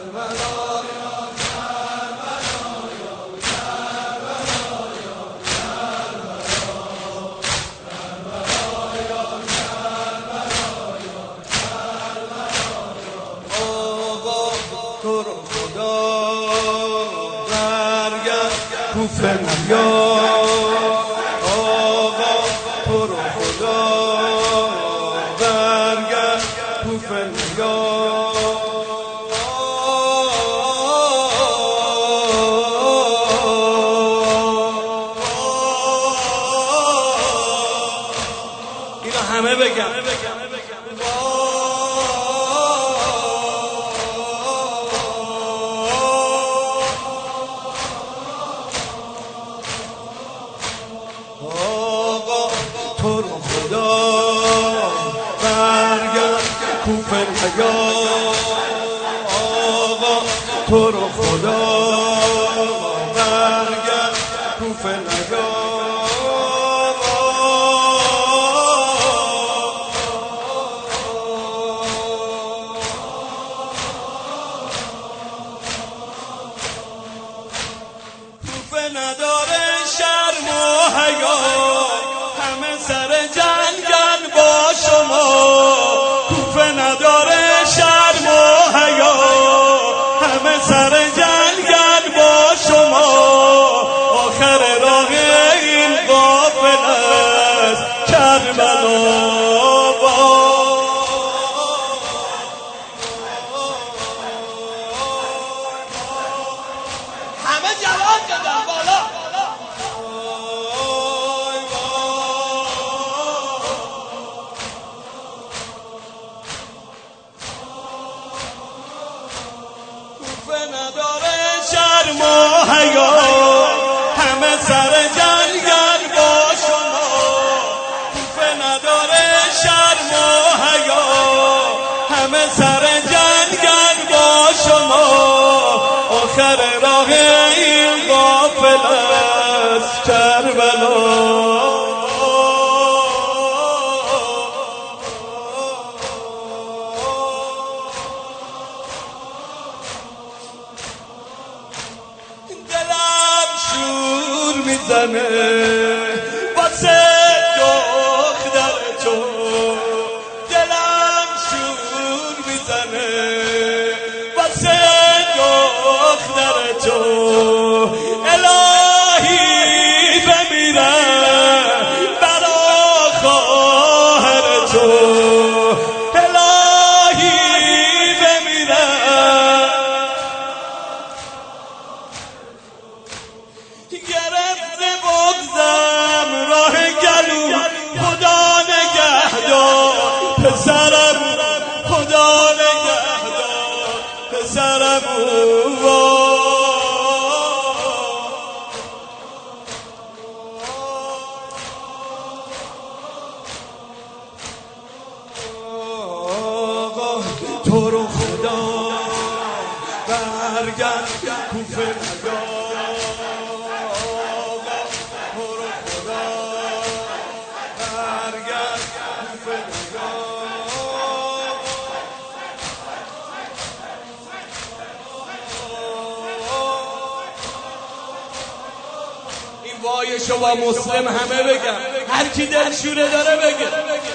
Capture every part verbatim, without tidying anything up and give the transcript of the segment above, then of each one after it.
تو رو خدا برگرد کوفه نیا، آقا تو رو خدا برگرد کوفه نیا. اینو همه بگم تو رو خدا برگرد کوفه نیا، آقا تو رو خدا برگرد کوفه نیا. کوفه نداره شرم و حیا، همه سر جنگن با شما. کوفه نداره شرم و حیا، همه سر جنگن با شما. آخر راه این قافله است کربلا. همه جواب دادن بالا. کوفه نداره شرم و حیا، همه سر جنگن با شما. کوفه نداره شرم و حیا، همه سر جنگن با شما. آخر راه این قافله است کربلا. دلم شور میزنه واسه دختر تو، دلم شور میزنه واسه دختر تو. الهی بمیرم برا خواهر تو، الهی بمیرم. گرفته بغضم راه گلو، خدا نگهدار پسرم، خدا نگهدار پسرم. آقا تو رو خدا برگرد کوفه نیا، این وایشو با مسلم همه بگم، هر کی دلشوره داره بگه.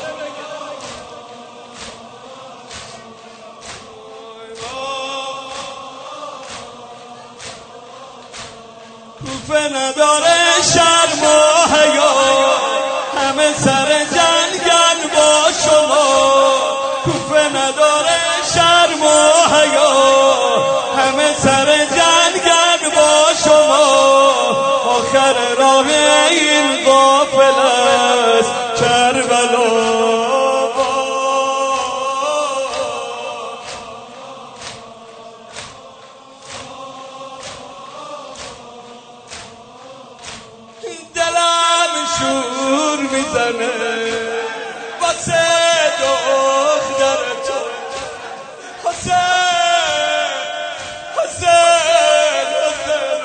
کوفه نداره شرم و حیا، همه سر جنگن با شما. کوفه نداره شرم و حیا، همه سر جنگن با شما. آخر راه این قافله است کربلا. دلم شور میزنه واسه دختر تو، حسین حسین حسین.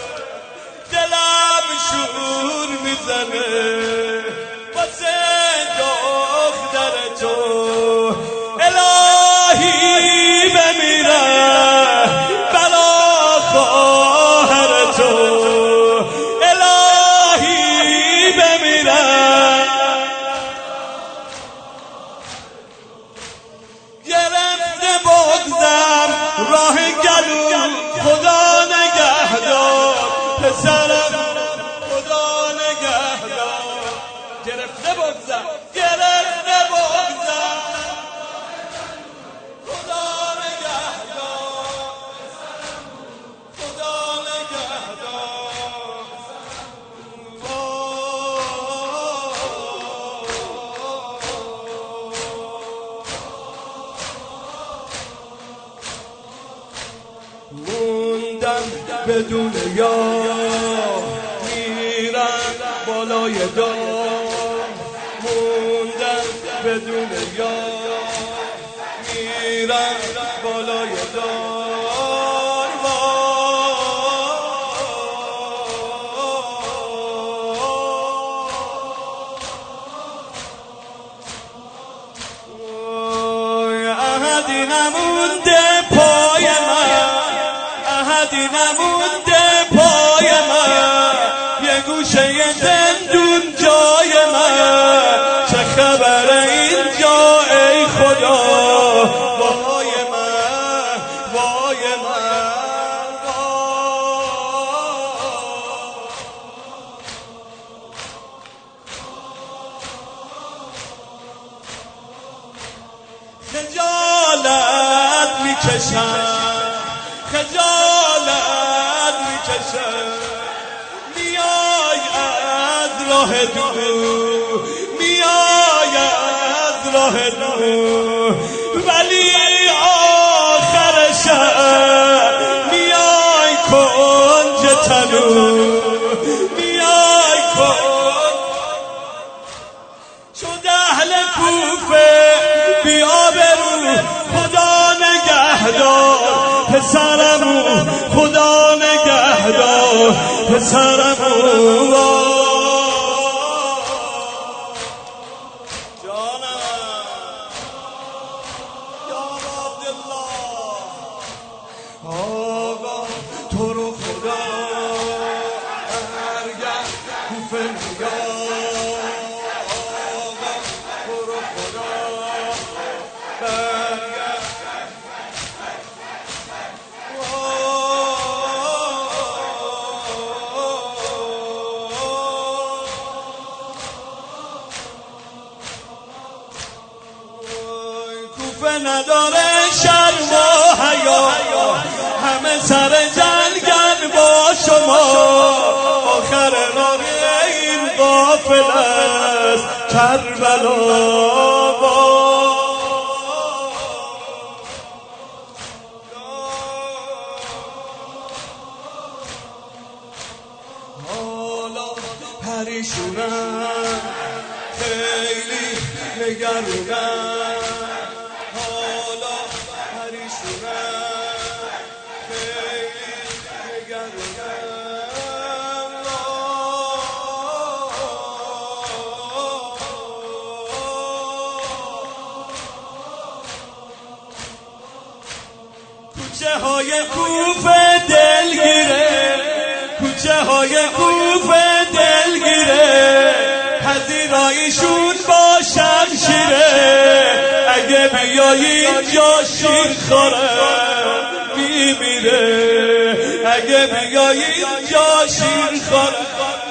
دلم شور میزنه واسه دختر تو، الهی بمیرم پسرم خدا نگهدار. گرفته بگذر گرفته بگذر خدا نگهدار خدا نگهدار. موندم بدون یار میرم بالای دار. موندم بدون یار میرم بالای دار. وای احدی نمونده پای من، احدی نمونده پای من، یه گوشه زندون جای من. چه خبره اینجا ای خدا؟ وای من وای من خجالت میکشم خجالت میکشم. میای از راه دور میای از راه دور، ولی آخر شب میای کنج تنور. میای کنج شد اهل کوفه بیا برو خدا نگهدار پسرمو خدا نگهدار پسرمو. جانم یا عبدالله آقا تو رو خدا هرگاه کوفه نگاه. آقا تو رو خدا برگرد. کوفه نداره شرم و حیا، همه سر جنگن با شما. آخر راه این قافله است کربلا. حالا پریشونم خیلی نگرونم. حالا پریشونم خیلی نگرونم. کوچه های کوفه دلگیره، کوچه های کوفه دلگیره، پذیراییشون با شمشیره. اگه بیایی اینجا شیر خورم میمیره، اگه بیایی اینجا شیر خورم.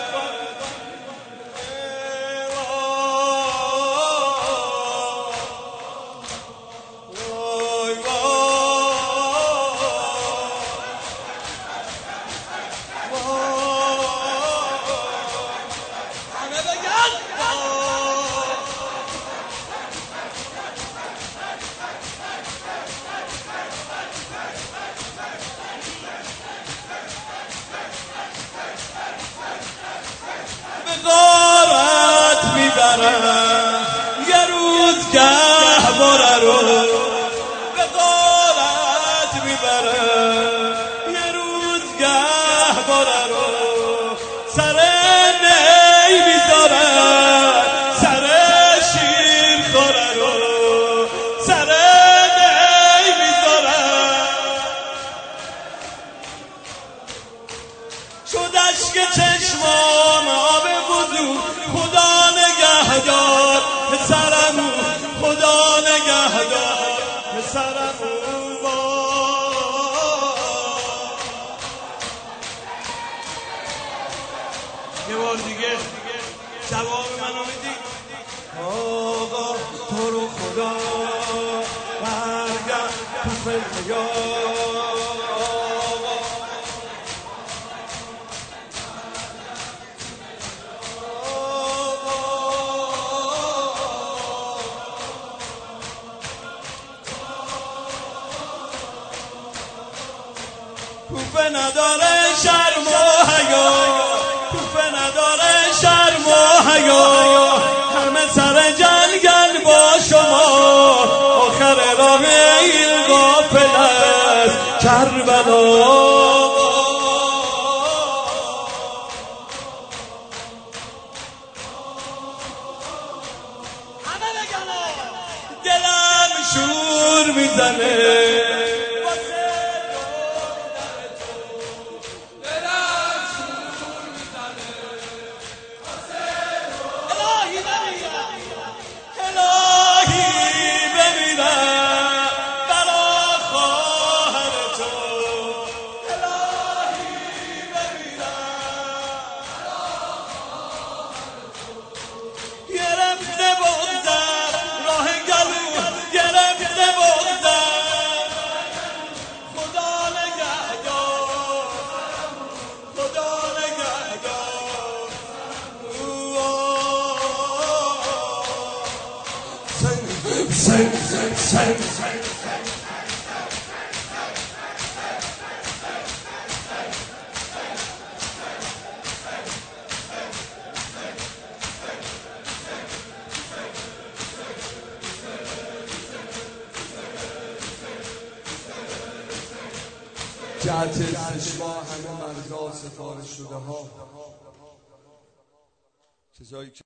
غارت میبرم یه روز گهواره رو، به غارت میبرم یه روز گهواره رو. سر نی میذارم سر شیر خوره رو، سر نی میذارم. شد اشک چشمام آب وضو، خدا نگهدار پسرمو خدا نگهدار پسرمو. دیگه جواب منو میدی؟ آقا تو رو خدا برگرد تو فلیا کوفه نداره شرم و حیا، کوفه نداره شرم و حیا، همه سر جنگل با شما، آخر راه این غافل است کربلا. دلم شور میزنه Sing, sing, sing, sing. جهت استشفا همه مرزا سفارش شده ها چیزایی